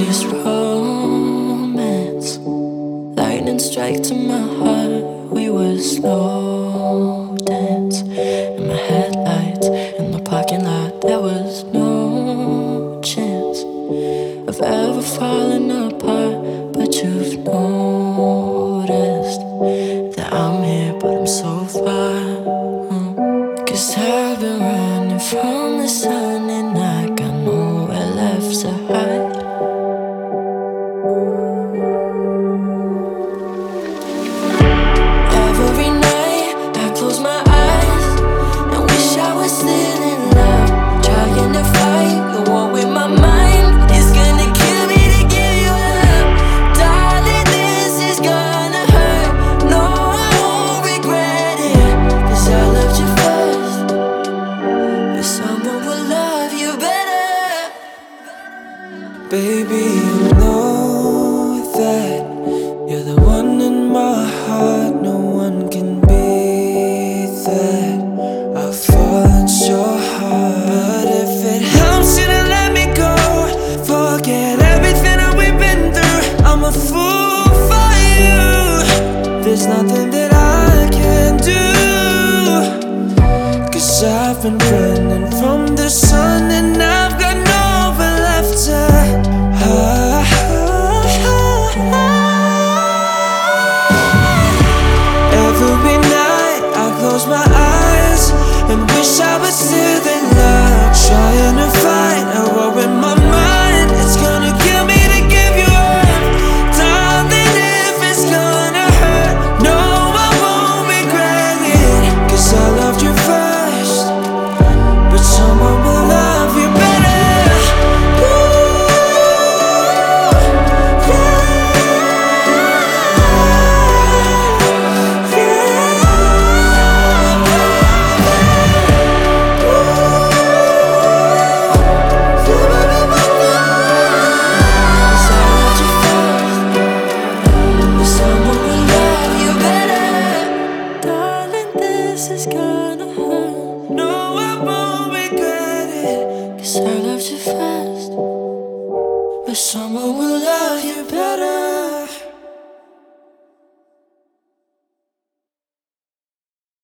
this romance. Lightning strike to my heart. We were slow dance. In my headlights, in the parking lot. There was no chance of ever falling apart. But you've noticed that I'm here, but I'm so far. 'Cause I've been running from the sun and I got nowhere left to hide. Every night I close my eyes and wish I was still in love. Trying to fight the war with my mind. It's gonna kill me to give you up. Darling, this is gonna hurt. No, I won't regret it. 'Cause I loved you first, but someone will love you better. Baby, you know that you're the one in my heart. No one can beat that. I've fallen so hard, but if it helps you to let me go, forget everything that we've been through. I'm a fool for you. There's nothing that I can do. 'Cause I've been running from the sun and I've got nowhere left to hide. Every night I close my eyes and wish I was still in love. Trying to fight a war in my mind. It's gonna kill me to give you up. Darling, if it's gonna hurt, no, I won't regret it. 'Cause I loved you first, but someone will love you better. Is gonna hurt. No, I won't regret it. 'Cause I loved you first, But someone will love you better.